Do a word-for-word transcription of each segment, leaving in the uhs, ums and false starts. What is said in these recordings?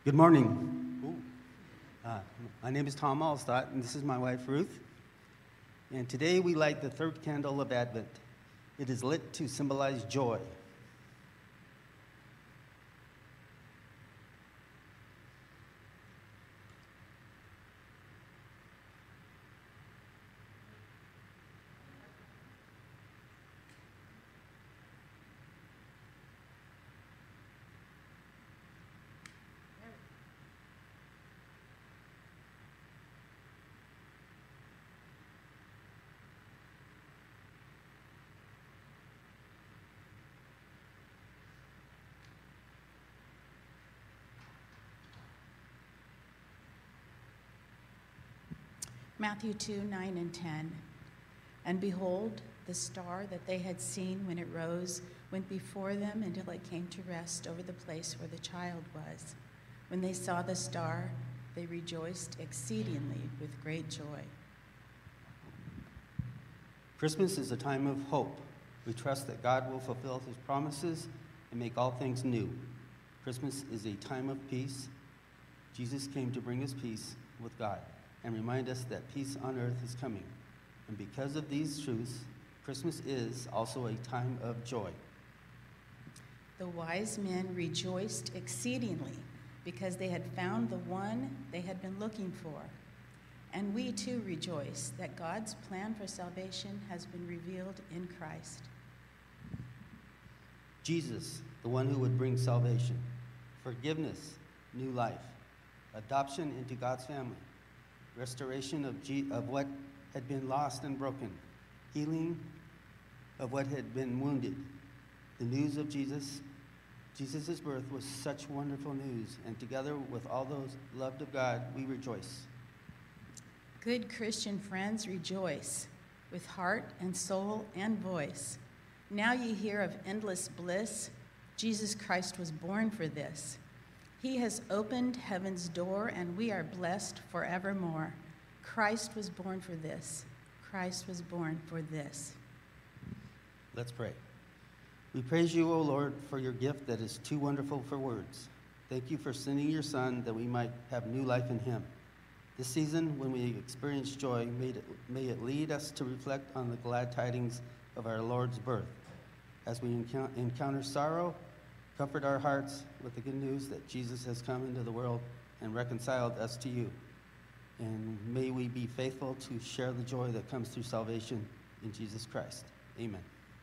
Good morning. Ooh. Uh, my name is Tom Allstott, and this is my wife, Ruth. And today we light the third candle of Advent. It is lit to symbolize joy. Matthew two, nine and ten. And behold, the star that they had seen when it rose went before them until it came to rest over the place where the child was. When they saw the star, they rejoiced exceedingly with great joy. Christmas is a time of hope. We trust that God will fulfill his promises and make all things new. Christmas is a time of peace. Jesus came to bring us peace with God and remind us that peace on earth is coming. And because of these truths, Christmas is also a time of joy. The wise men rejoiced exceedingly because they had found the one they had been looking for. And we too rejoice that God's plan for salvation has been revealed in Christ. Jesus, the one who would bring salvation, forgiveness, new life, adoption into God's family, restoration of, G- of what had been lost and broken, healing of what had been wounded. The news of Jesus, Jesus' birth was such wonderful news, and together with all those loved of God, we rejoice. Good Christian friends, rejoice with heart and soul and voice. Now ye hear of endless bliss. Jesus Christ was born for this. He has opened heaven's door, and we are blessed forevermore. Christ was born for this. Christ was born for this. Let's pray. We praise you, O Lord, for your gift that is too wonderful for words. Thank you for sending your Son that we might have new life in him. This season, when we experience joy, may it, may it lead us to reflect on the glad tidings of our Lord's birth. As we encou- encounter sorrow, comfort our hearts with the good news that Jesus has come into the world and reconciled us to you. And may we be faithful to share the joy that comes through salvation in Jesus Christ. Amen.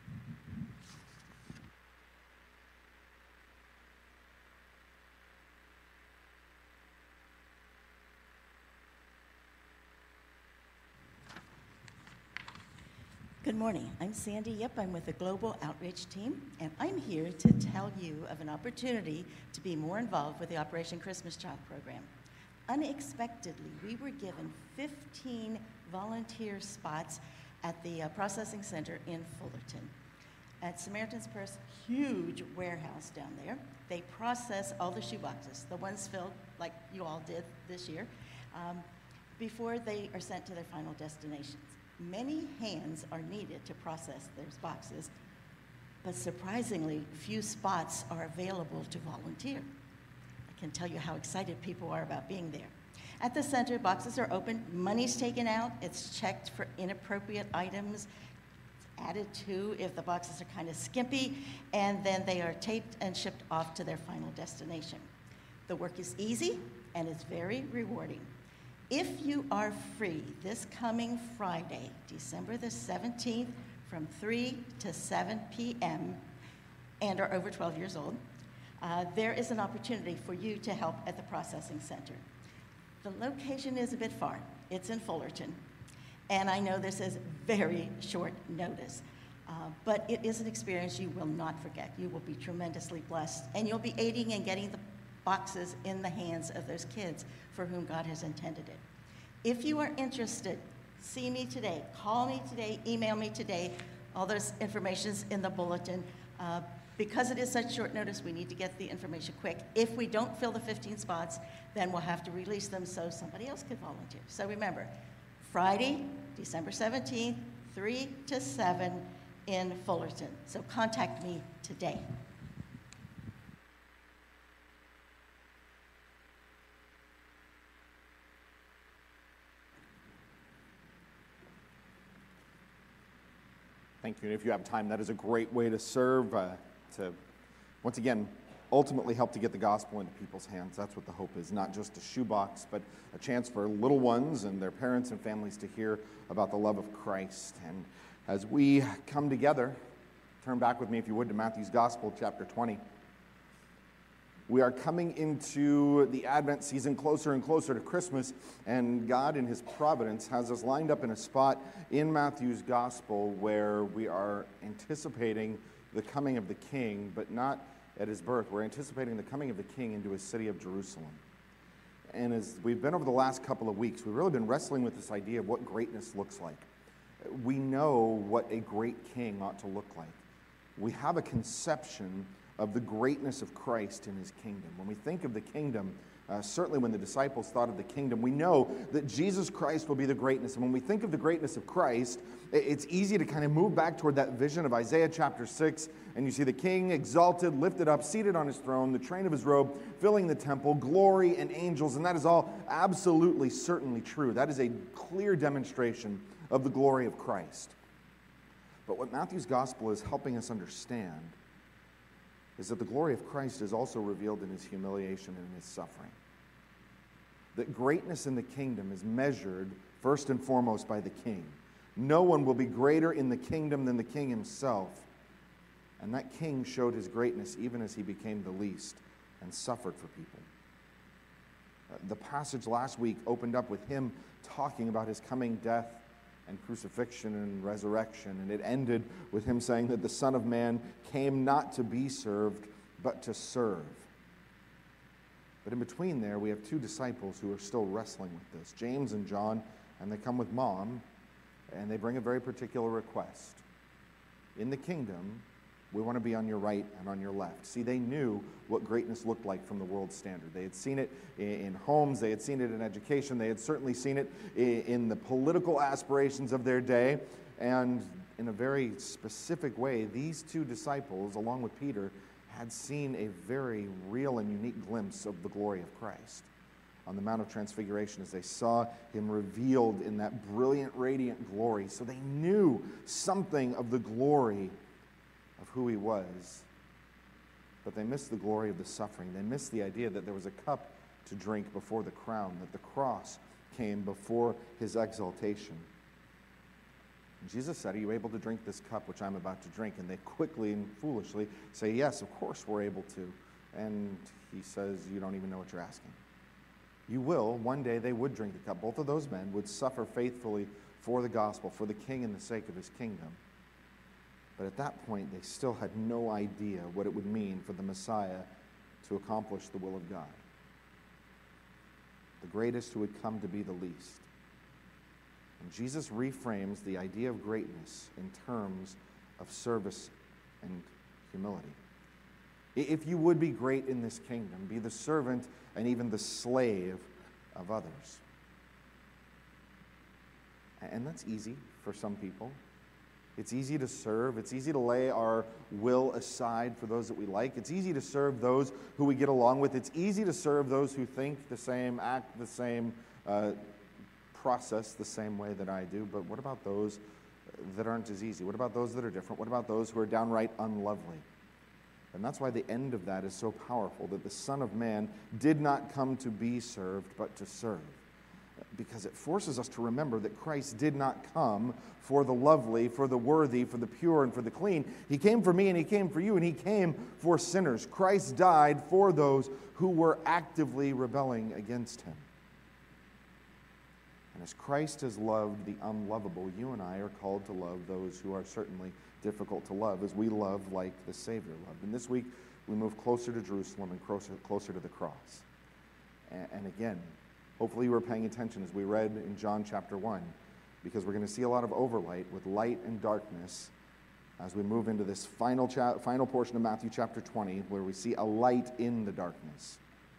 Good morning. I'm Sandy Yip. I'm with the Global Outreach Team, and I'm here to tell you of an opportunity to be more involved with the Operation Christmas Child program. Unexpectedly, we were given fifteen volunteer spots at the uh, processing center in Fullerton. At Samaritan's Purse, huge warehouse down there. They process all the shoe boxes, the ones filled like you all did this year, um, before they are sent to their final destinations. Many hands are needed to process those boxes, but surprisingly, few spots are available to volunteer. I can tell you how excited people are about being there. At the center, boxes are open, money's taken out, it's checked for inappropriate items, it's added to if the boxes are kind of skimpy, and then they are taped and shipped off to their final destination. The work is easy and it's very rewarding. If you are free this coming Friday, December the seventeenth, from three to seven p.m., and are over twelve years old, uh, there is an opportunity for you to help at the processing center. The location is a bit far. It's in Fullerton, and I know this is very short notice, uh, but it is an experience you will not forget. You will be tremendously blessed, and you'll be aiding and getting the boxes in the hands of those kids for whom God has intended it. If you are interested, see me today, call me today, email me today. All those information's in the bulletin. Uh, because it is such short notice, we need to get the information quick. If we don't fill the fifteen spots, then we'll have to release them so somebody else can volunteer. So remember, Friday, December seventeenth, three to seven in Fullerton. So contact me today. Thank you. And if you have time, that is a great way to serve, uh, to, once again, ultimately help to get the gospel into people's hands. That's what the hope is, not just a shoebox, but a chance for little ones and their parents and families to hear about the love of Christ. And as we come together, turn back with me, if you would, to Matthew's Gospel, chapter twenty. We are coming into the Advent season closer and closer to Christmas, and God in his providence has us lined up in a spot in Matthew's Gospel where we are anticipating the coming of the King, but not at his birth. We're anticipating the coming of the King into his city of Jerusalem. And as we've been over the last couple of weeks, we've really been wrestling with this idea of what greatness looks like. We know what a great king ought to look like. We have a conception of the greatness of Christ in his kingdom. When we think of the kingdom, uh, certainly when the disciples thought of the kingdom, we know that Jesus Christ will be the greatness. And when we think of the greatness of Christ, it's easy to kind of move back toward that vision of Isaiah chapter six, and you see the king exalted, lifted up, seated on his throne, the train of his robe filling the temple, glory and angels, and that is all absolutely certainly true. That is a clear demonstration of the glory of Christ. But what Matthew's gospel is helping us understand is that the glory of Christ is also revealed in his humiliation and his suffering. That greatness in the kingdom is measured first and foremost by the king. No one will be greater in the kingdom than the king himself. And that king showed his greatness even as he became the least and suffered for people. Uh, the passage last week opened up with him talking about his coming death and crucifixion and resurrection, and it ended with him saying that the Son of Man came not to be served, but to serve. But in between there, we have two disciples who are still wrestling with this, James and John, and they come with Mom, and they bring a very particular request. In the kingdom, we want to be on your right and on your left. See, they knew what greatness looked like from the world's standard. They had seen it in homes, they had seen it in education, they had certainly seen it in the political aspirations of their day, and in a very specific way, these two disciples, along with Peter, had seen a very real and unique glimpse of the glory of Christ on the Mount of Transfiguration as they saw him revealed in that brilliant, radiant glory. So they knew something of the glory of who he was, but they missed the glory of the suffering. They missed the idea that there was a cup to drink before the crown, that the cross came before his exaltation. And Jesus said, "Are you able to drink this cup which I'm about to drink?" And they quickly and foolishly say, "Yes, of course we're able to." And he says, "You don't even know what you're asking." You will. One day they would drink the cup. Both of those men would suffer faithfully for the gospel, for the king and the sake of his kingdom. But at that point, they still had no idea what it would mean for the Messiah to accomplish the will of God. The greatest who would come to be the least. And Jesus reframes the idea of greatness in terms of service and humility. If you would be great in this kingdom, be the servant and even the slave of others. And that's easy for some people. It's easy to serve. It's easy to lay our will aside for those that we like. It's easy to serve those who we get along with. It's easy to serve those who think the same, act the same, uh, process the same way that I do. But what about those that aren't as easy? What about those that are different? What about those who are downright unlovely? And that's why the end of that is so powerful, that the Son of Man did not come to be served, but to serve. Because it forces us to remember that Christ did not come for the lovely, for the worthy, for the pure, and for the clean. He came for me, and he came for you, and he came for sinners. Christ died for those who were actively rebelling against him. And as Christ has loved the unlovable, you and I are called to love those who are certainly difficult to love, as we love like the Savior loved. And this week, we move closer to Jerusalem and closer, closer to the cross. And, and again, hopefully you were paying attention as we read in John chapter one, because we're going to see a lot of overlap with light and darkness as we move into this final, cha- final portion of Matthew chapter twenty, where we see a light in the darkness.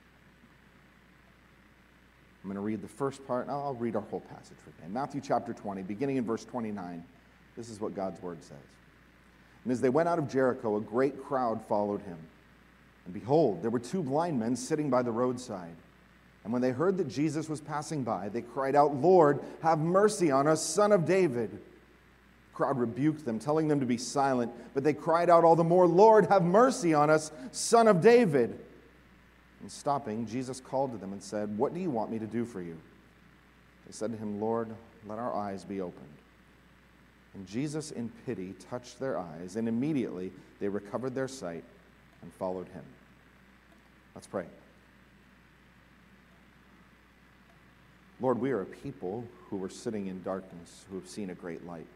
I'm going to read the first part, and I'll read our whole passage for today. Matthew chapter twenty, beginning in verse twenty-nine, this is what God's word says. "And as they went out of Jericho, a great crowd followed him. And behold, there were two blind men sitting by the roadside. And when they heard that Jesus was passing by, they cried out, 'Lord, have mercy on us, Son of David.' crowd rebuked them, telling them to be silent, but they cried out all the more, "Lord, have mercy on us, Son of David." And stopping, Jesus called to them and said, "What do you want me to do for you?" They said to him, "Lord, let our eyes be opened." And Jesus, in pity, touched their eyes, and immediately they recovered their sight and followed him. Let's pray. Lord, we are a people who were sitting in darkness, who have seen a great light.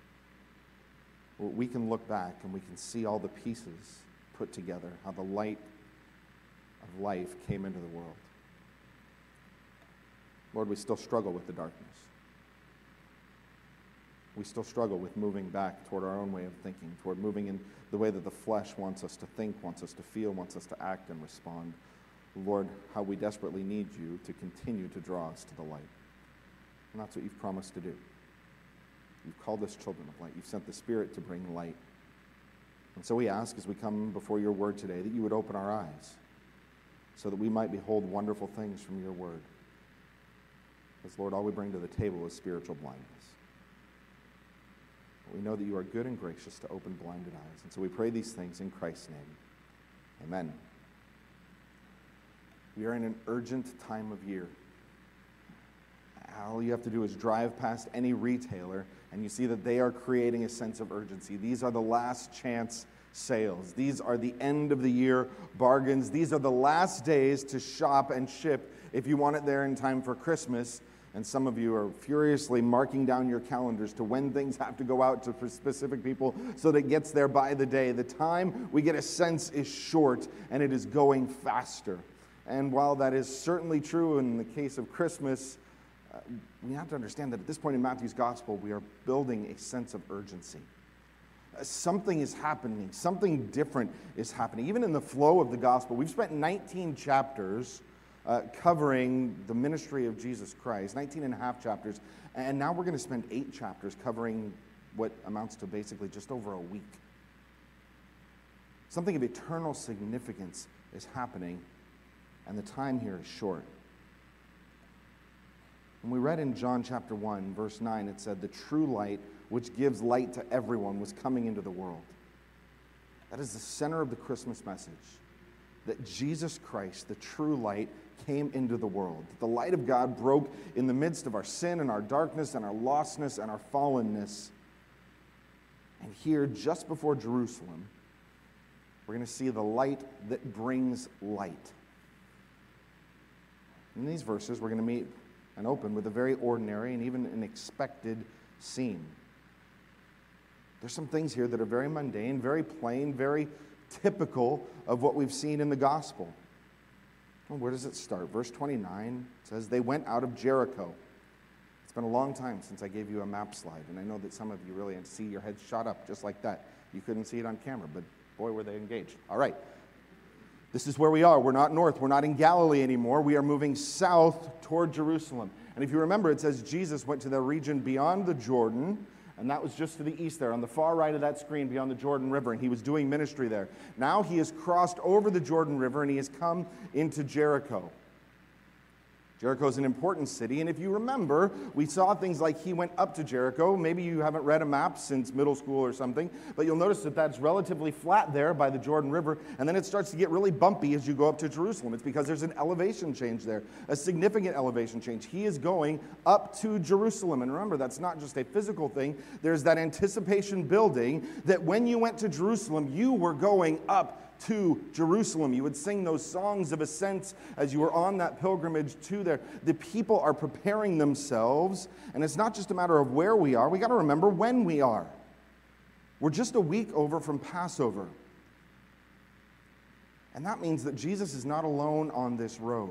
We can look back and we can see all the pieces put together, how the light of life came into the world. Lord, we still struggle with the darkness. We still struggle with moving back toward our own way of thinking, toward moving in the way that the flesh wants us to think, wants us to feel, wants us to act and respond. Lord, how we desperately need you to continue to draw us to the light. And that's what you've promised to do. You've called us children of light. You've sent the Spirit to bring light. And so we ask, as we come before your word today, that you would open our eyes so that we might behold wonderful things from your word. Because, Lord, all we bring to the table is spiritual blindness. We know that you are good and gracious to open blinded eyes. And so we pray these things in Christ's name. Amen. We are in an urgent time of year. All you have to do is drive past any retailer and you see that they are creating a sense of urgency. These are the last chance sales. These are the end of the year bargains. These are the last days to shop and ship if you want it there in time for Christmas. And some of you are furiously marking down your calendars to when things have to go out to specific people so that it gets there by the day. The time we get a sense is short and it is going faster. And while that is certainly true in the case of Christmas, uh, we have to understand that at this point in Matthew's gospel, we are building a sense of urgency. Uh, something is happening. Something different is happening. Even in the flow of the gospel, we've spent nineteen chapters uh, covering the ministry of Jesus Christ, nineteen and a half chapters, and now we're going to spend eight chapters covering what amounts to basically just over a week. Something of eternal significance is happening, and the time here is short. When we read in John chapter one, verse nine, it said, "The true light, which gives light to everyone, was coming into the world." That is the center of the Christmas message, that Jesus Christ, the true light, came into the world. That the light of God broke in the midst of our sin and our darkness and our lostness and our fallenness. And here, just before Jerusalem, we're going to see the light that brings light. In these verses, we're going to meet and open with a very ordinary and even an expected scene. There's some things here that are very mundane, very plain, very typical of what we've seen in the gospel. Well, where does it start? Verse twenty-nine says, "They went out of Jericho." It's been a long time since I gave you a map slide, and I know that some of you really see your heads shot up just like that. You couldn't see it on camera, but boy, were they engaged. All right. This is where we are. We're not north. We're not in Galilee anymore. We are moving south toward Jerusalem. And if you remember, it says Jesus went to the region beyond the Jordan, and that was just to the east there, on the far right of that screen beyond the Jordan River, and he was doing ministry there. Now he has crossed over the Jordan River, and he has come into Jericho. Jericho is an important city, and if you remember, we saw things like he went up to Jericho. Maybe you haven't read a map since middle school or something, but you'll notice that that's relatively flat there by the Jordan River, and then it starts to get really bumpy as you go up to Jerusalem. It's because there's an elevation change there, a significant elevation change. He is going up to Jerusalem, and remember, that's not just a physical thing. There's that anticipation building that when you went to Jerusalem, you were going up to Jerusalem. You would sing those songs of ascent as you were on that pilgrimage to there. The people are preparing themselves, and it's not just a matter of where we are. We got to remember when we are. We're just a week over from Passover. And that means that Jesus is not alone on this road.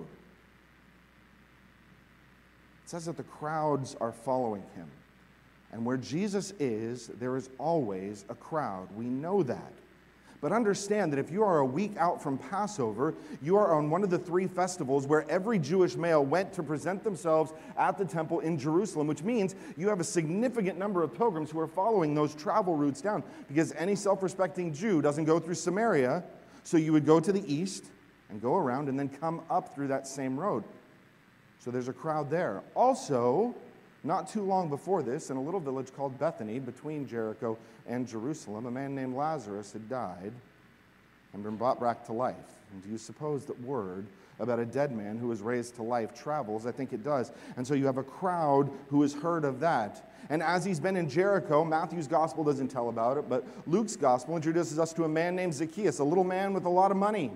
It says that the crowds are following him. And where Jesus is, there is always a crowd. We know that. But understand that if you are a week out from Passover, you are on one of the three festivals where every Jewish male went to present themselves at the temple in Jerusalem, which means you have a significant number of pilgrims who are following those travel routes down, because any self-respecting Jew doesn't go through Samaria, so you would go to the east and go around and then come up through that same road. So there's a crowd there. Also, not too long before this, in a little village called Bethany, between Jericho and Jerusalem, a man named Lazarus had died and been brought back to life. And do you suppose that word about a dead man who was raised to life travels? I think it does. And so you have a crowd who has heard of that. And as he's been in Jericho, Matthew's gospel doesn't tell about it, but Luke's gospel introduces us to a man named Zacchaeus, a little man with a lot of money,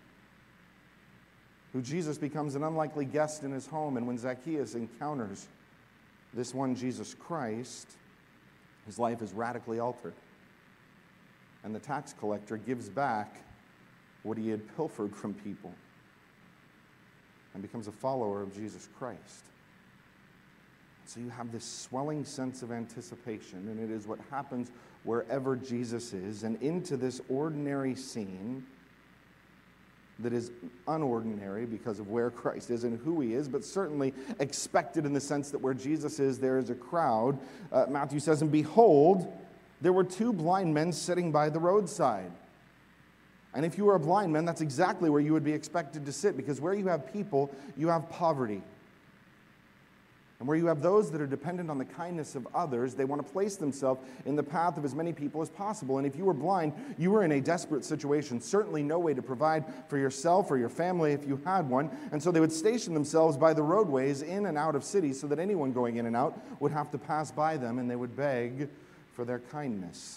who Jesus becomes an unlikely guest in his home. And when Zacchaeus encounters this one Jesus Christ, his life is radically altered. And the tax collector gives back what he had pilfered from people and becomes a follower of Jesus Christ. So you have this swelling sense of anticipation, and it is what happens wherever Jesus is. And into this ordinary scene that is unordinary because of where Christ is and who he is, but certainly expected in the sense that where Jesus is, there is a crowd. Uh, Matthew says, and behold, there were two blind men sitting by the roadside. And if you were a blind man, that's exactly where you would be expected to sit, because where you have people, you have poverty. And where you have those that are dependent on the kindness of others, they want to place themselves in the path of as many people as possible. And if you were blind, you were in a desperate situation. Certainly no way to provide for yourself or your family if you had one. And so they would station themselves by the roadways in and out of cities so that anyone going in and out would have to pass by them, and they would beg for their kindness.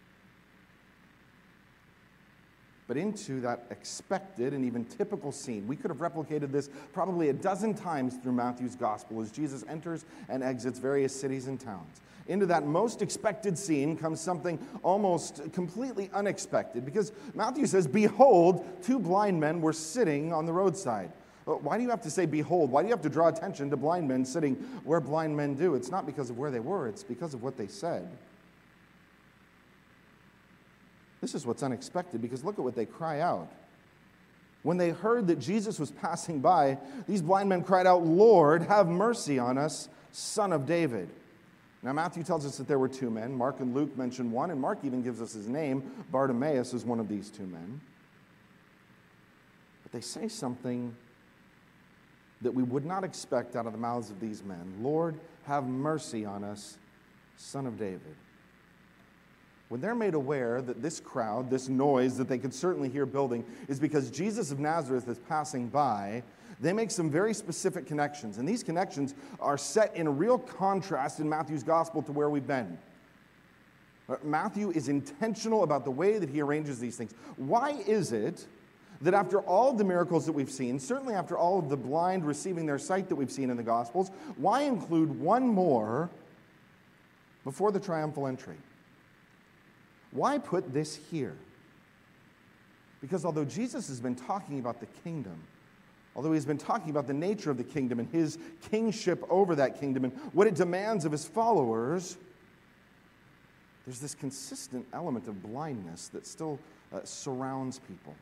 But into that expected and even typical scene, we could have replicated this probably a dozen times through Matthew's gospel as Jesus enters and exits various cities and towns. Into that most expected scene comes something almost completely unexpected, because Matthew says, behold, two blind men were sitting on the roadside. Why do you have to say behold? Why do you have to draw attention to blind men sitting where blind men do? It's not because of where they were, it's because of what they said. This is what's unexpected, because look at what they cry out. When they heard that Jesus was passing by, these blind men cried out, Lord, have mercy on us, Son of David. Now, Matthew tells us that there were two men. Mark and Luke mention one, and Mark even gives us his name. Bartimaeus is one of these two men. But they say something that we would not expect out of the mouths of these men. Lord, have mercy on us, Son of David. When they're made aware that this crowd, this noise that they could certainly hear building, is because Jesus of Nazareth is passing by, they make some very specific connections. And these connections are set in real contrast in Matthew's gospel to where we've been. Matthew is intentional about the way that he arranges these things. Why is it that after all of the miracles that we've seen, certainly after all of the blind receiving their sight that we've seen in the Gospels, why include one more before the triumphal entry? Why put this here? Because although Jesus has been talking about the kingdom, although he's been talking about the nature of the kingdom and his kingship over that kingdom and what it demands of his followers, there's this consistent element of blindness that still uh, surrounds people.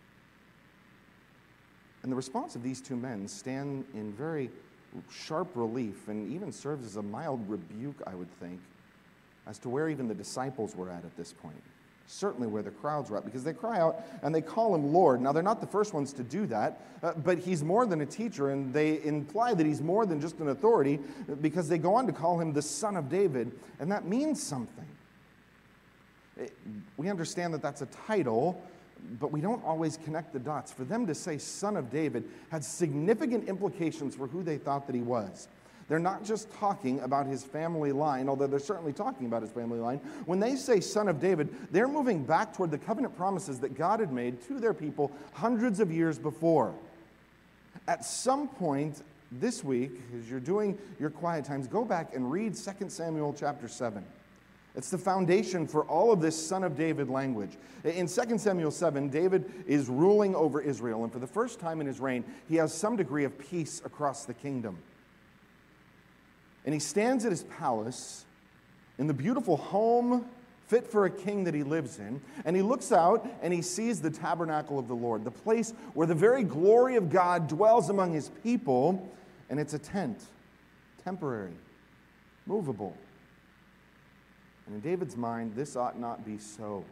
And the response of these two men stand in very sharp relief and even serves as a mild rebuke, I would think, as to where even the disciples were at at this point. Certainly where the crowds were at, because they cry out and they call him Lord. Now, they're not the first ones to do that, uh, but he's more than a teacher, and they imply that he's more than just an authority, because they go on to call him the Son of David, and that means something. It, we understand that that's a title, but we don't always connect the dots. For them to say Son of David had significant implications for who they thought that he was. They're not just talking about his family line, although they're certainly talking about his family line. When they say Son of David, they're moving back toward the covenant promises that God had made to their people hundreds of years before. At some point this week, as you're doing your quiet times, go back and read Second Samuel chapter seven. It's the foundation for all of this Son of David language. In Second Samuel seven, David is ruling over Israel, and for the first time in his reign, he has some degree of peace across the kingdom. And he stands at his palace in the beautiful home fit for a king that he lives in, and he looks out and he sees the tabernacle of the Lord, the place where the very glory of God dwells among his people, and it's a tent, temporary, movable. And in David's mind, this ought not be so.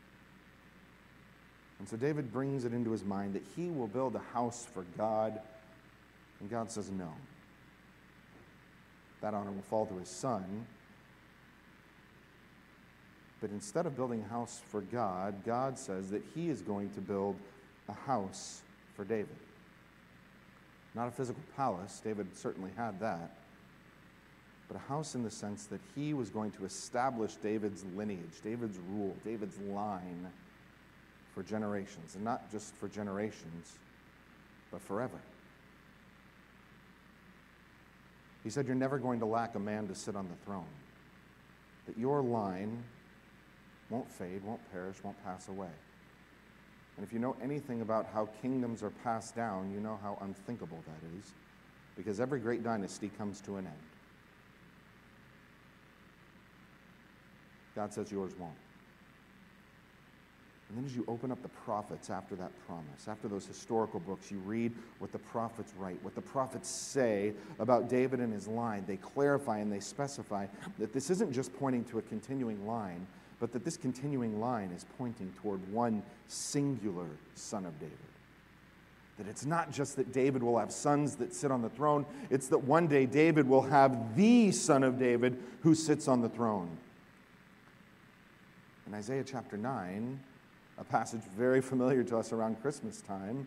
And so David brings it into his mind that he will build a house for God, and God says no. that honor will fall to his son. But instead of building a house for God, God says that he is going to build a house for David. Not a physical palace, David certainly had that, but a house in the sense that he was going to establish David's lineage, David's rule, David's line for generations, and not just for generations, but forever. He said, you're never going to lack a man to sit on the throne, that your line won't fade, won't perish, won't pass away. And if you know anything about how kingdoms are passed down, you know how unthinkable that is, because every great dynasty comes to an end. God says yours won't. And then as you open up the prophets after that promise, after those historical books, you read what the prophets write, what the prophets say about David and his line. They clarify and they specify that this isn't just pointing to a continuing line, but that this continuing line is pointing toward one singular son of David. That it's not just that David will have sons that sit on the throne, it's that one day David will have the son of David who sits on the throne. In Isaiah chapter nine, a passage very familiar to us around Christmas time,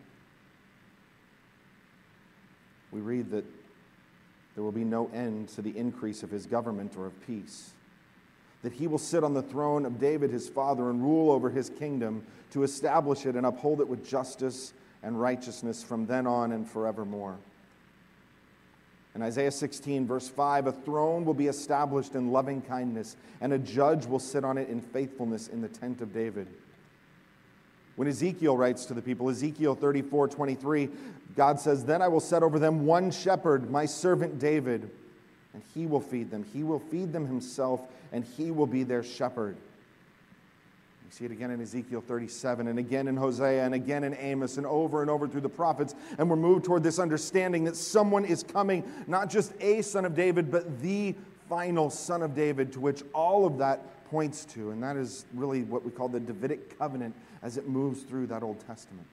we read that there will be no end to the increase of his government or of peace, that he will sit on the throne of David his father and rule over his kingdom to establish it and uphold it with justice and righteousness from then on and forevermore. In Isaiah sixteen, verse five, a throne will be established in loving kindness, and a judge will sit on it in faithfulness in the tent of David. When Ezekiel writes to the people, Ezekiel thirty-four twenty-three, God says, then I will set over them one shepherd, my servant David, and he will feed them. He will feed them himself, and he will be their shepherd. You see it again in Ezekiel thirty-seven, and again in Hosea, and again in Amos, and over and over through the prophets. And we're moved toward this understanding that someone is coming, not just a son of David, but the final son of David, to which all of that points to. And that is really what we call the Davidic covenant as it moves through that Old Testament.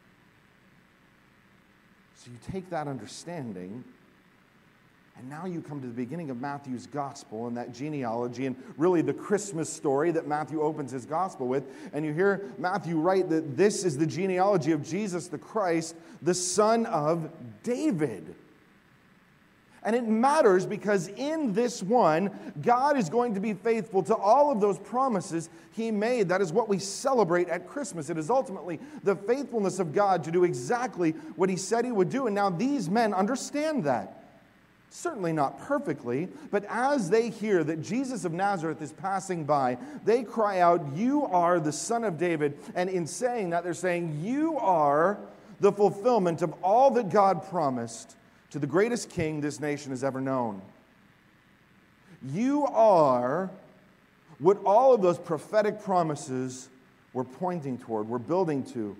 So you take that understanding, and now you come to the beginning of Matthew's gospel and that genealogy and really the Christmas story that Matthew opens his gospel with. And you hear Matthew write that this is the genealogy of Jesus the Christ, the son of David. And it matters because in this one, God is going to be faithful to all of those promises he made. That is what we celebrate at Christmas. It is ultimately the faithfulness of God to do exactly what he said he would do. And now these men understand that. Certainly not perfectly, but as they hear that Jesus of Nazareth is passing by, they cry out, you are the Son of David. And in saying that, they're saying, you are the fulfillment of all that God promised to the greatest king this nation has ever known. You are what all of those prophetic promises were pointing toward, were building to.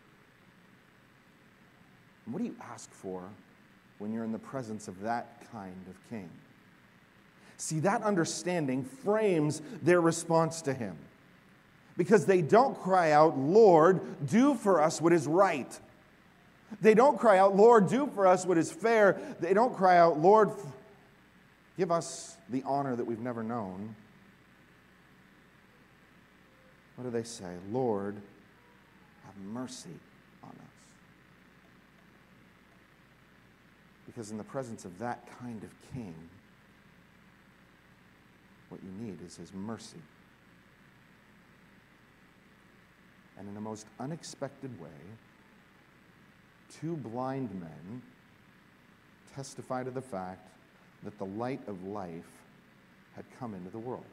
And what do you ask for when you're in the presence of that kind of king? See, that understanding frames their response to him. Because they don't cry out, Lord, do for us what is right. They don't cry out, Lord, do for us what is fair. They don't cry out, Lord, give us the honor that we've never known. What do they say? Lord, have mercy on us. Because in the presence of that kind of king, what you need is his mercy. And in a most unexpected way, two blind men testify to the fact that the light of life had come into the world.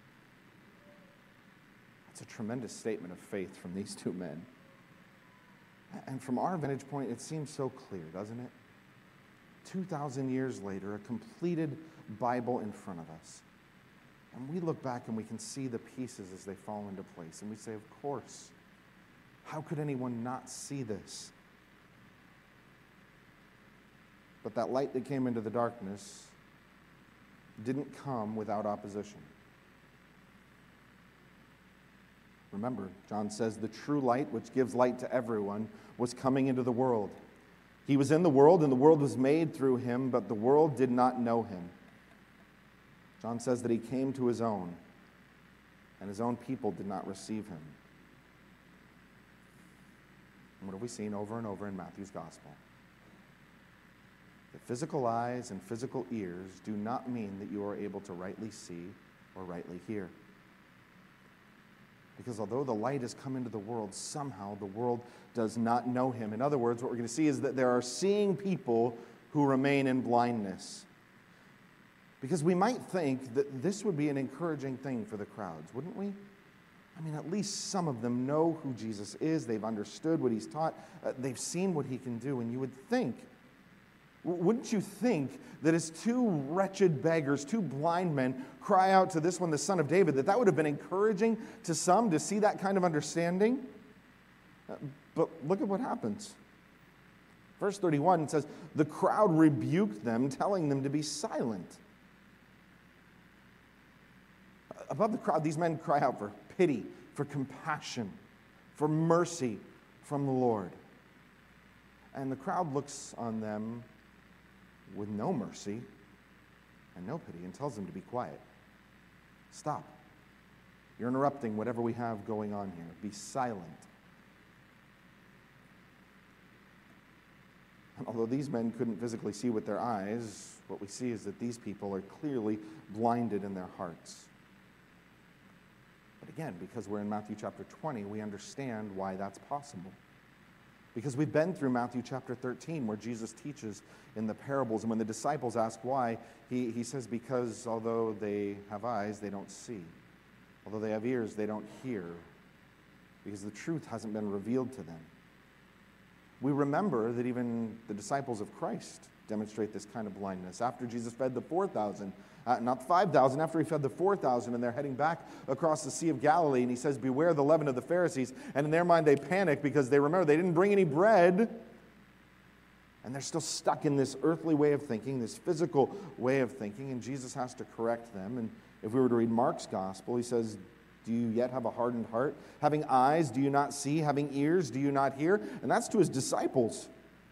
That's a tremendous statement of faith from these two men. And from our vantage point, it seems so clear, doesn't it? two thousand years later, a completed Bible in front of us. And we look back and we can see the pieces as they fall into place. And we say, of course, how could anyone not see this? But that light that came into the darkness didn't come without opposition. Remember, John says, the true light, which gives light to everyone, was coming into the world. He was in the world, and the world was made through him, but the world did not know him. John says that he came to his own, and his own people did not receive him. And what have we seen over and over in Matthew's gospel? That physical eyes and physical ears do not mean that you are able to rightly see or rightly hear. Because although the light has come into the world, somehow the world does not know him. In other words, what we're going to see is that there are seeing people who remain in blindness. Because we might think that this would be an encouraging thing for the crowds, wouldn't we? I mean, at least some of them know who Jesus is. They've understood what he's taught. Uh, they've seen what he can do. And you would think, wouldn't you think that as two wretched beggars, two blind men, cry out to this one, the Son of David, that that would have been encouraging to some to see that kind of understanding? Uh, but look at what happens. Verse thirty-one says, the crowd rebuked them, telling them to be silent. Above the crowd, these men cry out for pity, for compassion, for mercy from the Lord. And the crowd looks on them with no mercy and no pity and tells them to be quiet. Stop. You're interrupting whatever we have going on here. Be silent. And although these men couldn't physically see with their eyes, what we see is that these people are clearly blinded in their hearts. But again, because we're in Matthew chapter twenty, we understand why that's possible. Because we've been through Matthew chapter thirteen, where Jesus teaches in the parables, and when the disciples ask why, he, he says, because although they have eyes, they don't see. Although they have ears, they don't hear. Because the truth hasn't been revealed to them. We remember that even the disciples of Christ demonstrate this kind of blindness. After Jesus fed the four thousand, uh, not the five thousand, after he fed the four thousand, and they're heading back across the Sea of Galilee, and he says, beware the leaven of the Pharisees. And in their mind, they panic because they remember they didn't bring any bread. And they're still stuck in this earthly way of thinking, this physical way of thinking, and Jesus has to correct them. And if we were to read Mark's gospel, he says, do you yet have a hardened heart? Having eyes, do you not see? Having ears, do you not hear? And that's to his disciples.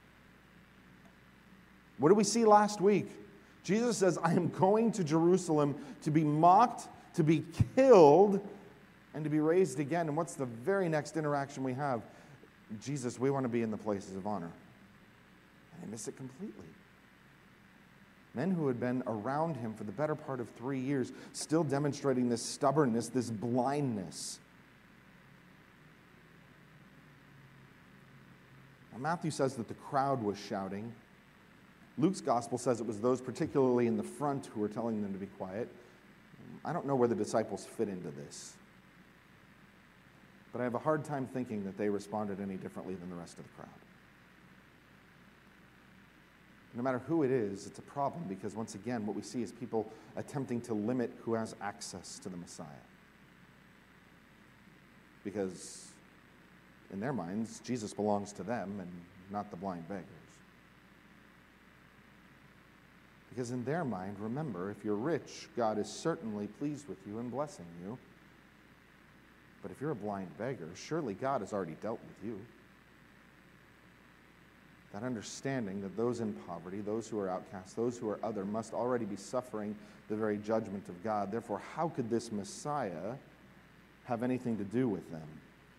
What did we see last week? Jesus says, I am going to Jerusalem to be mocked, to be killed, and to be raised again. And what's the very next interaction we have? Jesus, we want to be in the places of honor. And they miss it completely. Men who had been around him for the better part of three years, still demonstrating this stubbornness, this blindness. Now, Matthew says that the crowd was shouting. Luke's gospel says it was those particularly in the front who were telling them to be quiet. I don't know where the disciples fit into this. But I have a hard time thinking that they responded any differently than the rest of the crowd. No matter who it is, it's a problem because, once again, what we see is people attempting to limit who has access to the Messiah. Because, in their minds, Jesus belongs to them and not the blind beggars. Because in their mind, remember, if you're rich, God is certainly pleased with you and blessing you. But if you're a blind beggar, surely God has already dealt with you. That understanding that those in poverty, those who are outcast, those who are other, must already be suffering the very judgment of God. Therefore, how could this Messiah have anything to do with them?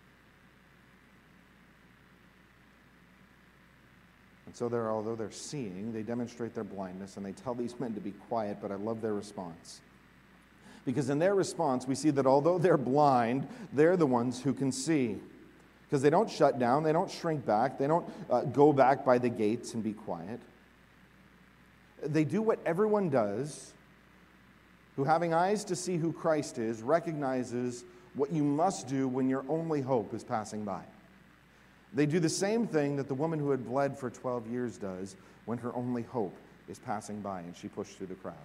And so, they're, although they're seeing, they demonstrate their blindness, and they tell these men to be quiet, but I love their response. Because in their response, we see that although they're blind, they're the ones who can see. Because they don't shut down, they don't shrink back, they don't uh, go back by the gates and be quiet. They do what everyone does, who, having eyes to see who Christ is, recognizes what you must do when your only hope is passing by. They do the same thing that the woman who had bled for twelve years does when her only hope is passing by and she pushed through the crowd.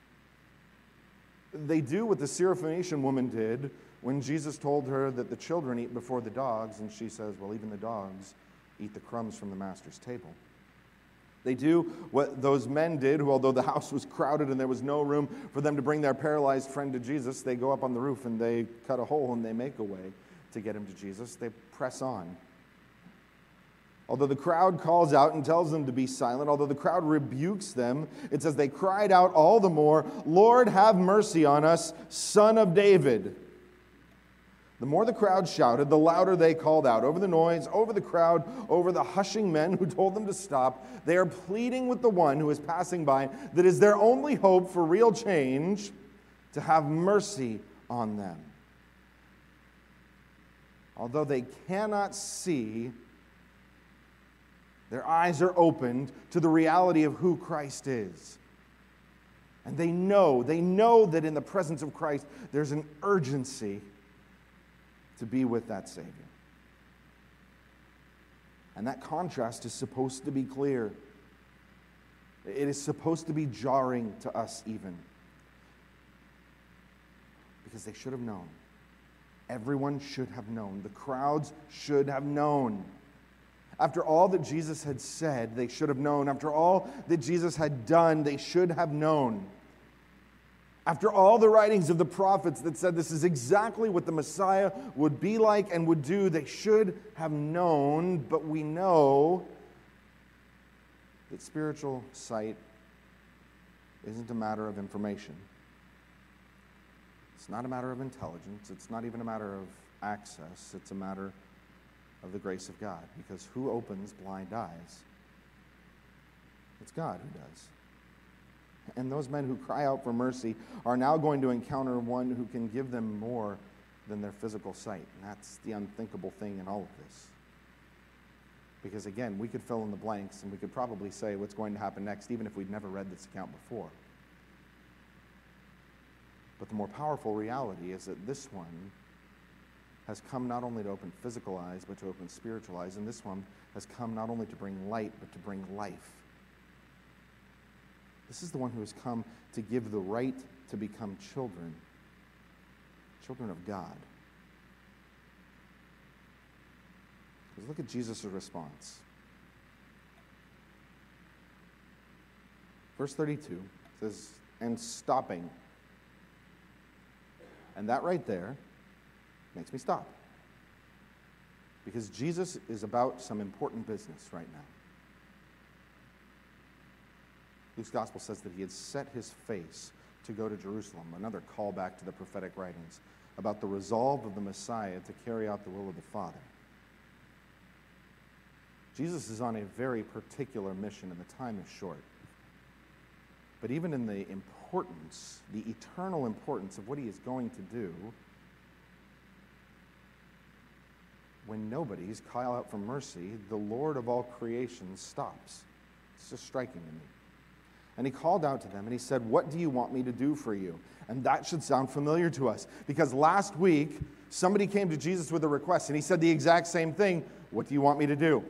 They do what the Syrophoenician woman did when Jesus told her that the children eat before the dogs, and she says, well, even the dogs eat the crumbs from the master's table. They do what those men did, who, although the house was crowded and there was no room for them to bring their paralyzed friend to Jesus, they go up on the roof and they cut a hole and they make a way to get him to Jesus. They press on. Although the crowd calls out and tells them to be silent, although the crowd rebukes them, it says they cried out all the more, "Lord, have mercy on us, Son of David." The more the crowd shouted, the louder they called out. Over the noise, over the crowd, over the hushing men who told them to stop, they are pleading with the one who is passing by, that is their only hope for real change, to have mercy on them. Although they cannot see, their eyes are opened to the reality of who Christ is. And they know, they know that in the presence of Christ, there's an urgency to be with that Savior. And that contrast is supposed to be clear. It is supposed to be jarring to us even. Because they should have known. Everyone should have known. The crowds should have known. After all that Jesus had said, they should have known. After all that Jesus had done, they should have known. After all the writings of the prophets that said this is exactly what the Messiah would be like and would do, they should have known. But we know that spiritual sight isn't a matter of information. It's not a matter of intelligence. It's not even a matter of access. It's a matter of the grace of God. Because who opens blind eyes? It's God who does. And those men who cry out for mercy are now going to encounter one who can give them more than their physical sight. And that's the unthinkable thing in all of this. Because again, we could fill in the blanks and we could probably say what's going to happen next, even if we'd never read this account before. But the more powerful reality is that this one has come not only to open physical eyes, but to open spiritual eyes. And this one has come not only to bring light, but to bring life. This is the one who has come to give the right to become children, children of God. Because look at Jesus' response. Verse thirty-two says, "And stopping." And that right there makes me stop. Because Jesus is about some important business right now. Luke's gospel says that he had set his face to go to Jerusalem, another callback to the prophetic writings about the resolve of the Messiah to carry out the will of the Father. Jesus is on a very particular mission, and the time is short. But even in the importance, the eternal importance of what he is going to do, when nobodies call out for mercy, the Lord of all creation stops. It's just striking to me. And he called out to them and he said, "What do you want me to do for you?" And that should sound familiar to us, because last week somebody came to Jesus with a request and he said the exact same thing. "What do you want me to do?"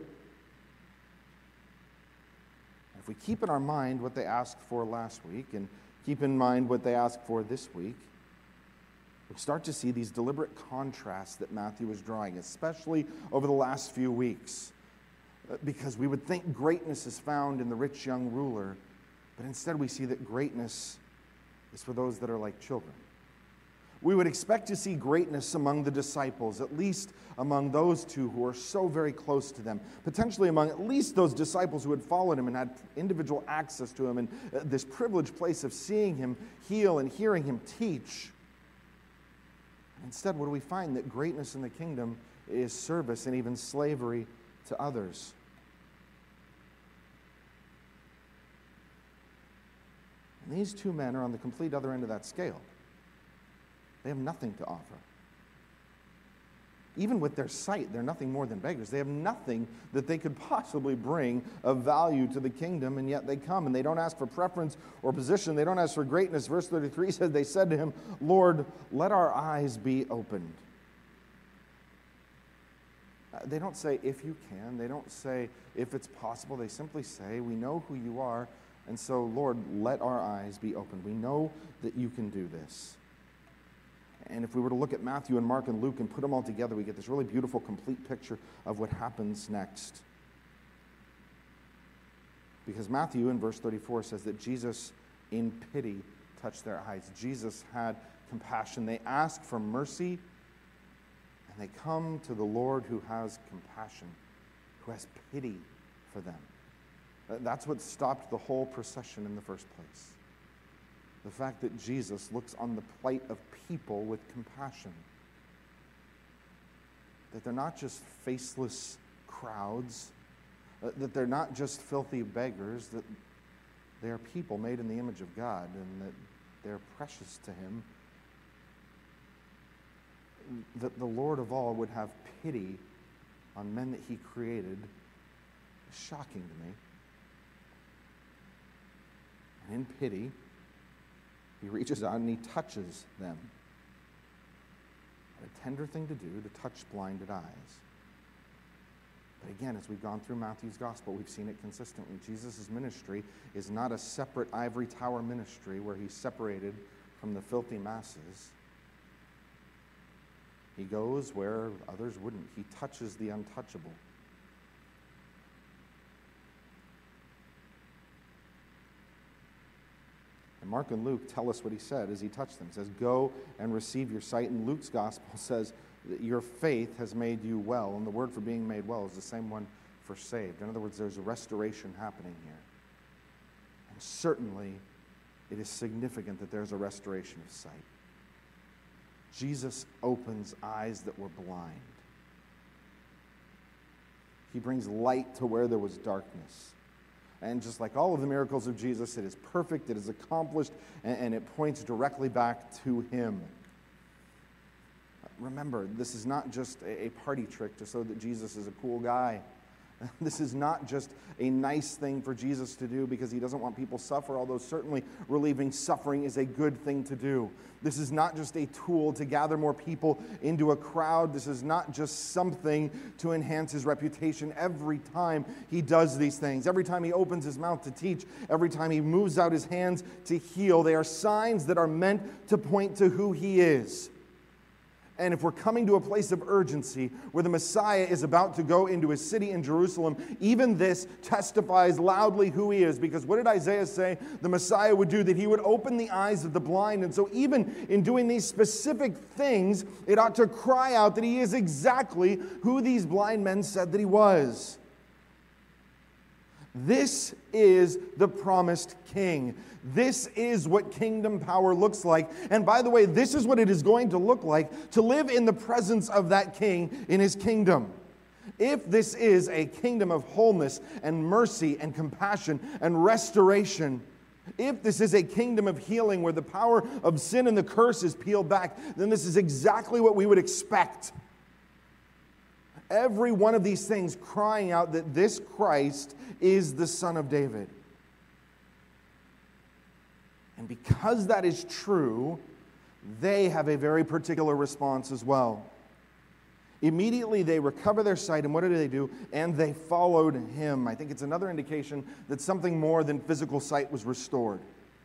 If we keep in our mind what they asked for last week and keep in mind what they asked for this week, we start to see these deliberate contrasts that Matthew is drawing, especially over the last few weeks. Because we would think greatness is found in the rich young ruler, but instead we see that greatness is for those that are like children. We would expect to see greatness among the disciples, at least among those two who are so very close to them, potentially among at least those disciples who had followed him and had individual access to him and this privileged place of seeing him heal and hearing him teach. Instead, what do we find? That greatness in the kingdom is service and even slavery to others. And these two men are on the complete other end of that scale. They have nothing to offer. Even with their sight, they're nothing more than beggars. They have nothing that they could possibly bring of value to the kingdom, and yet they come and they don't ask for preference or position. They don't ask for greatness. Verse thirty-three said, they said to him, "Lord, let our eyes be opened." Uh, they don't say, "If you can." They don't say, "If it's possible." They simply say, "We know who you are, and so, Lord, let our eyes be opened. We know that you can do this." And if we were to look at Matthew and Mark and Luke and put them all together, we get this really beautiful, complete picture of what happens next. Because Matthew in verse thirty-four says that Jesus, in pity, touched their eyes. Jesus had compassion. They ask for mercy, and they come to the Lord who has compassion, who has pity for them. That's what stopped the whole procession in the first place. The fact that Jesus looks on the plight of people with compassion. That they're not just faceless crowds, that they're not just filthy beggars, that they are people made in the image of God, and that they're precious to him. That the Lord of all would have pity on men that he created is shocking to me. And in pity, he reaches out and he touches them. A tender thing to do, to touch blinded eyes. But again, as we've gone through Matthew's gospel, we've seen it consistently. Jesus' ministry is not a separate ivory tower ministry where he's separated from the filthy masses. He goes where others wouldn't. He touches the untouchable. And Mark and Luke tell us what he said as he touched them. He says, go and receive your sight. And Luke's gospel says that your faith has made you well. And the word for being made well is the same one for saved. In other words, there's a restoration happening here. And certainly, it is significant that there's a restoration of sight. Jesus opens eyes that were blind. He brings light to where there was darkness. And just like all of the miracles of Jesus, it is perfect, it is accomplished, and, and it points directly back to him. Remember, this is not just a, a party trick to show that Jesus is a cool guy. This is not just a nice thing for Jesus to do because he doesn't want people to suffer, although certainly relieving suffering is a good thing to do. This is not just a tool to gather more people into a crowd. This is not just something to enhance his reputation. Every time he does these things, every time he opens his mouth to teach, every time he moves out his hands to heal, they are signs that are meant to point to who he is. And if we're coming to a place of urgency where the Messiah is about to go into his city in Jerusalem, even this testifies loudly who he is. Because what did Isaiah say the Messiah would do? That he would open the eyes of the blind. And so even in doing these specific things, it ought to cry out that he is exactly who these blind men said that he was. This is the promised king. This is what kingdom power looks like. And by the way, this is what it is going to look like to live in the presence of that king in his kingdom. If this is a kingdom of wholeness and mercy and compassion and restoration, if this is a kingdom of healing where the power of sin and the curse is peeled back, then this is exactly what we would expect. Every one of these things crying out that this Christ is the Son of David. And because that is true, they have a very particular response as well. Immediately they recover their sight, and what did they do? And they followed him. I think it's another indication that something more than physical sight was restored.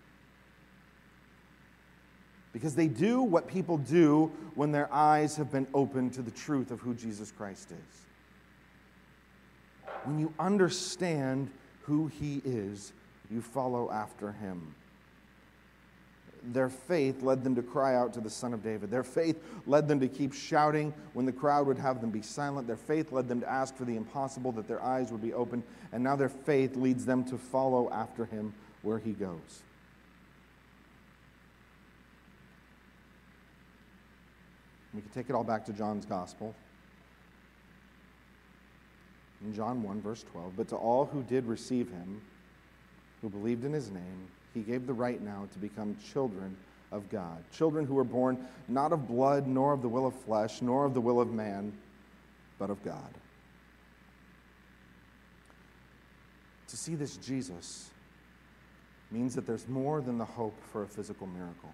Because they do what people do when their eyes have been opened to the truth of who Jesus Christ is. When you understand who he is, you follow after him. Their faith led them to cry out to the Son of David. Their faith led them to keep shouting when the crowd would have them be silent. Their faith led them to ask for the impossible, that their eyes would be opened. And now their faith leads them to follow after him where he goes. We can take it all back to John's Gospel. In John one, verse twelve, but to all who did receive him, who believed in his name, he gave the right now to become children of God. Children who were born not of blood, nor of the will of flesh, nor of the will of man, but of God. To see this Jesus means that there's more than the hope for a physical miracle.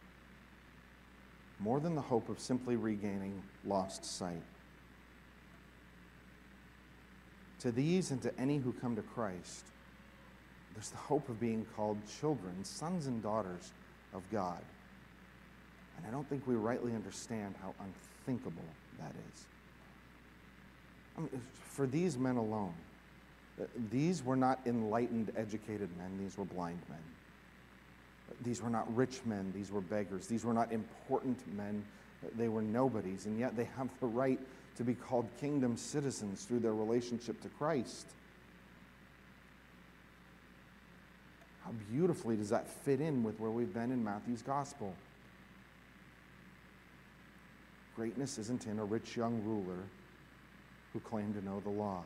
More than the hope of simply regaining lost sight. To these and to any who come to Christ, there's the hope of being called children, sons and daughters of God. And I don't think we rightly understand how unthinkable that is. I mean, for these men alone, these were not enlightened, educated men. These were blind men. These were not rich men. These were beggars. These were not important men. They were nobodies. And yet they have the right to be called kingdom citizens through their relationship to Christ. How beautifully does that fit in with where we've been in Matthew's gospel? Greatness isn't in a rich young ruler who claimed to know the law.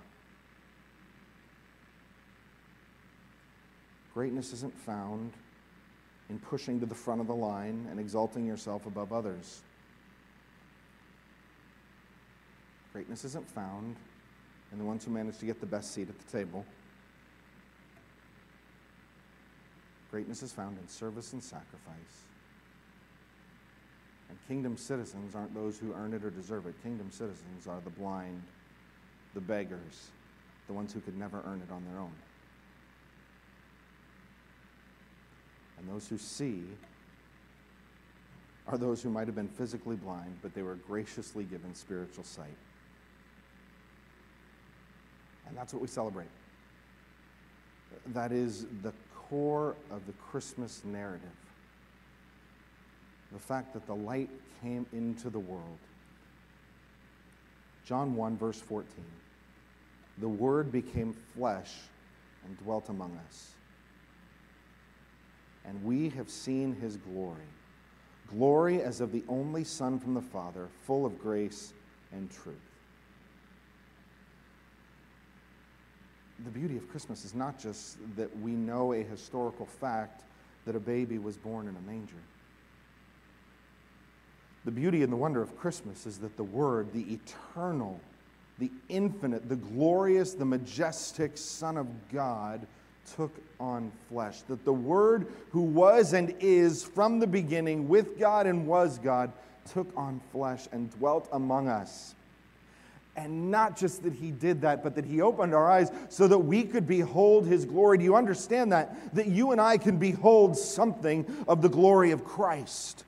Greatness isn't found in pushing to the front of the line and exalting yourself above others. Greatness isn't found in the ones who manage to get the best seat at the table. Greatness is found in service and sacrifice. And kingdom citizens aren't those who earn it or deserve it. Kingdom citizens are the blind, the beggars, the ones who could never earn it on their own. And those who see are those who might have been physically blind, but they were graciously given spiritual sight. And that's what we celebrate. That is the core of the Christmas narrative. The fact that the light came into the world. John one, verse fourteen. The Word became flesh and dwelt among us. And we have seen his glory. Glory as of the only Son from the Father, full of grace and truth. The beauty of Christmas is not just that we know a historical fact that a baby was born in a manger. The beauty and the wonder of Christmas is that the Word, the eternal, the infinite, the glorious, the majestic Son of God took on flesh. That the Word who was and is from the beginning with God and was God took on flesh and dwelt among us. And not just that he did that, but that he opened our eyes so that we could behold his glory. Do you understand that? That you and I can behold something of the glory of Christ.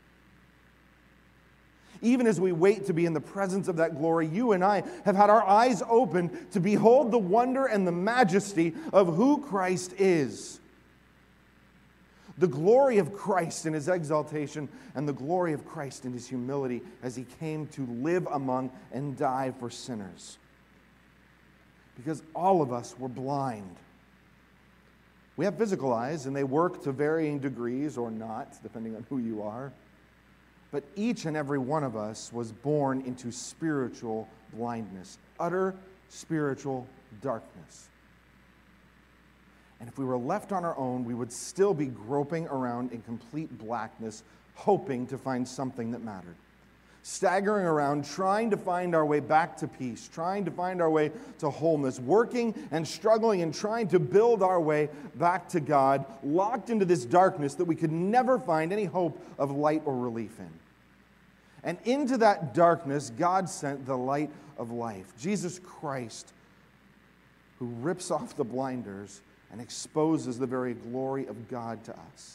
Even as we wait to be in the presence of that glory, you and I have had our eyes open to behold the wonder and the majesty of who Christ is. The glory of Christ in his exaltation and the glory of Christ in his humility as he came to live among and die for sinners. Because all of us were blind. We have physical eyes and they work to varying degrees or not, depending on who you are. But each and every one of us was born into spiritual blindness, utter spiritual darkness. And if we were left on our own, we would still be groping around in complete blackness, hoping to find something that mattered. Staggering around, trying to find our way back to peace, trying to find our way to wholeness, working and struggling and trying to build our way back to God, locked into this darkness that we could never find any hope of light or relief in. And into that darkness, God sent the light of life, Jesus Christ, who rips off the blinders and exposes the very glory of God to us.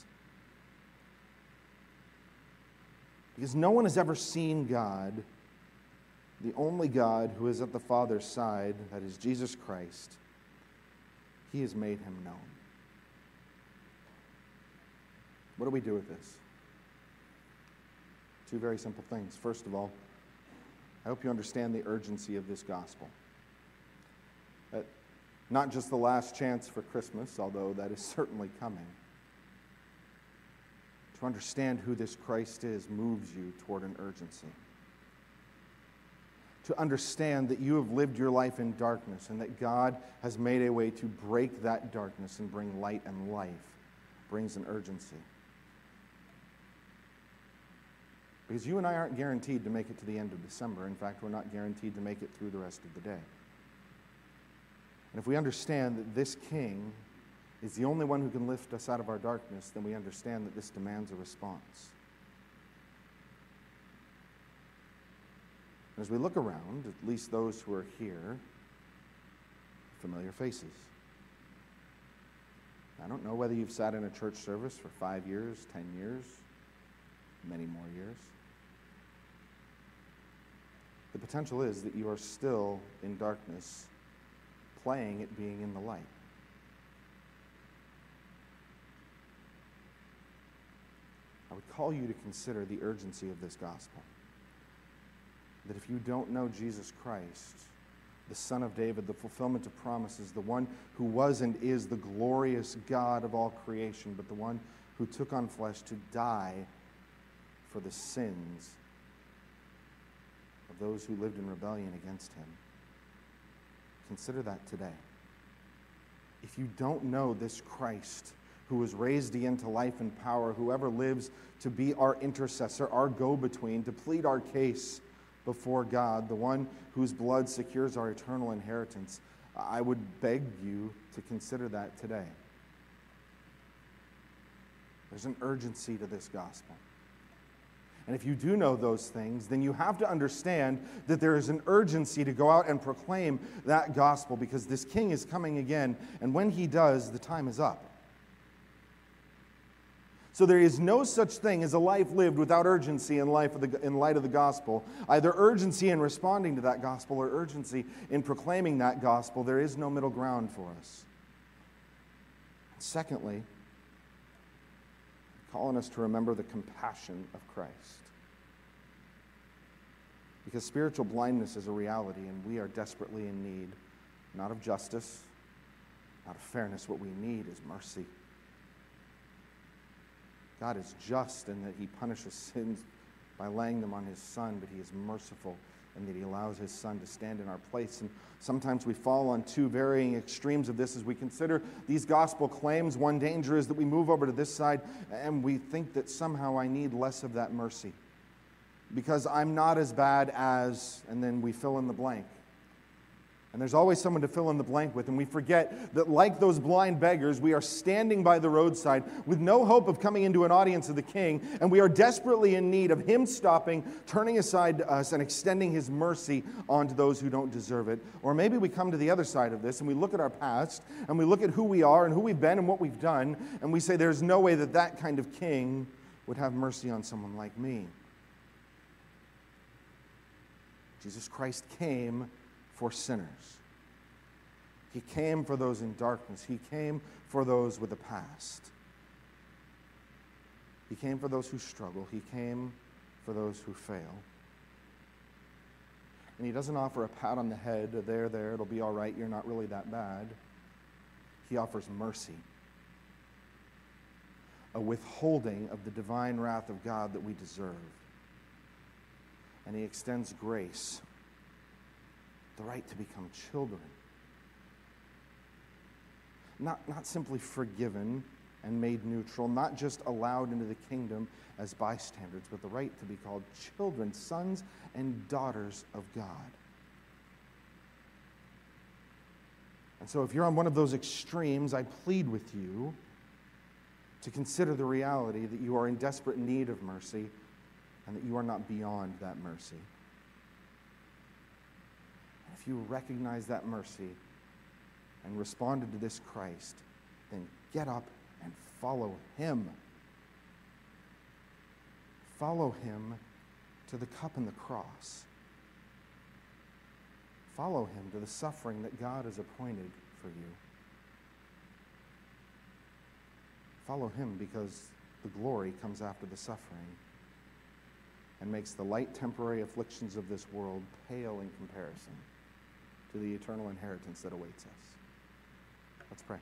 Because no one has ever seen God, the only God who is at the Father's side, that is Jesus Christ. He has made him known. What do we do with this? Two very simple things. First of all, I hope you understand the urgency of this gospel. That not just the last chance for Christmas, although that is certainly coming. To understand who this Christ is moves you toward an urgency. To understand that you have lived your life in darkness and that God has made a way to break that darkness and bring light and life brings an urgency. Because you and I aren't guaranteed to make it to the end of December. In fact, we're not guaranteed to make it through the rest of the day. And if we understand that this King is the only one who can lift us out of our darkness, then we understand that this demands a response. As we look around, at least those who are here, familiar faces. I don't know whether you've sat in a church service for five years, ten years, many more years. The potential is that you are still in darkness, playing at being in the light. I would call you to consider the urgency of this gospel. that if you don't know Jesus Christ, the Son of David, the fulfillment of promises, the one who was and is the glorious God of all creation, but the one who took on flesh to die for the sins of those who lived in rebellion against him. Consider that today. If you don't know this Christ who was raised again to life and power, whoever lives to be our intercessor, our go-between, to plead our case before God, the one whose blood secures our eternal inheritance, I would beg you to consider that today. There's an urgency to this gospel. And if you do know those things, then you have to understand that there is an urgency to go out and proclaim that gospel, because this king is coming again, and when he does, the time is up. So there is no such thing as a life lived without urgency in life of the, in light of the gospel. Either urgency in responding to that gospel or urgency in proclaiming that gospel. There is no middle ground for us. Secondly, calling us to remember the compassion of Christ. Because spiritual blindness is a reality, and we are desperately in need, not of justice, not of fairness. What we need is mercy. God is just in that he punishes sins by laying them on his Son, but he is merciful in that he allows his Son to stand in our place. And sometimes we fall on two varying extremes of this as we consider these gospel claims. One danger is that we move over to this side and we think that somehow I need less of that mercy because I'm not as bad as, and then we fill in the blank. And there's always someone to fill in the blank with, and we forget that like those blind beggars, we are standing by the roadside with no hope of coming into an audience of the king, and we are desperately in need of him stopping, turning aside to us, and extending his mercy onto those who don't deserve it. Or maybe we come to the other side of this, and we look at our past, and we look at who we are and who we've been and what we've done, and we say there's no way that that kind of king would have mercy on someone like me. Jesus Christ came for sinners. He came for those in darkness. He came for those with a past. He came for those who struggle. He came for those who fail. And he doesn't offer a pat on the head, a there, there, it'll be all right, you're not really that bad. He offers mercy, a withholding of the divine wrath of God that we deserve. And he extends grace, the right to become children. Not, not simply forgiven and made neutral, not just allowed into the kingdom as bystanders, but the right to be called children, sons and daughters of God. And so if you're on one of those extremes, I plead with you to consider the reality that you are in desperate need of mercy and that you are not beyond that mercy. And if you recognize that mercy and responded to this Christ, then get up and follow him. Follow him to the cup and the cross. Follow him to the suffering that God has appointed for you. Follow him because the glory comes after the suffering and makes the light temporary afflictions of this world pale in comparison to the eternal inheritance that awaits us. Let's pray.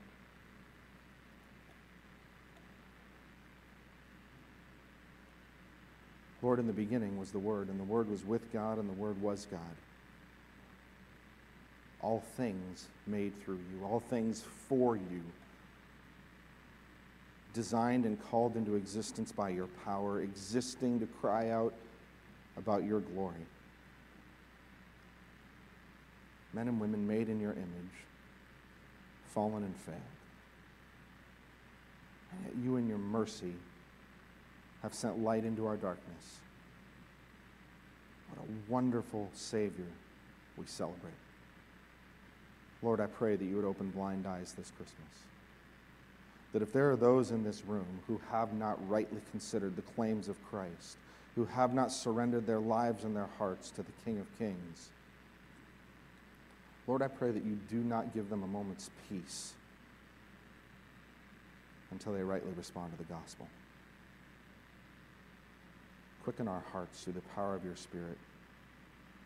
Lord, in the beginning was the Word, and the Word was with God, and the Word was God. All things made through you, all things for you, designed and called into existence by your power, existing to cry out about your glory. Men and women made in your image, fallen and failed. And yet you in your mercy have sent light into our darkness. What a wonderful Savior we celebrate. Lord, I pray that you would open blind eyes this Christmas. That if there are those in this room who have not rightly considered the claims of Christ, who have not surrendered their lives and their hearts to the King of Kings, Lord, I pray that you do not give them a moment's peace until they rightly respond to the gospel. Quicken our hearts through the power of your Spirit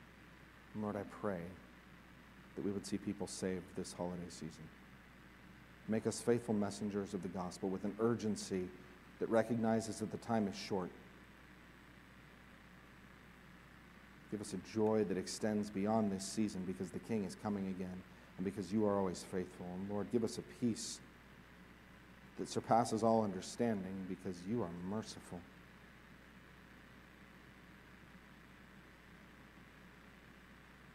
And Lord, I pray that we would see people saved this holiday season. Make us faithful messengers of the gospel with an urgency that recognizes that the time is short. Give us a joy that extends beyond this season because the King is coming again and because you are always faithful. And Lord, give us a peace that surpasses all understanding because you are merciful.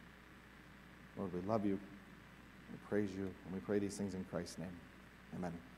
Lord, we love you, we praise you, and we pray these things in Christ's name. Amen.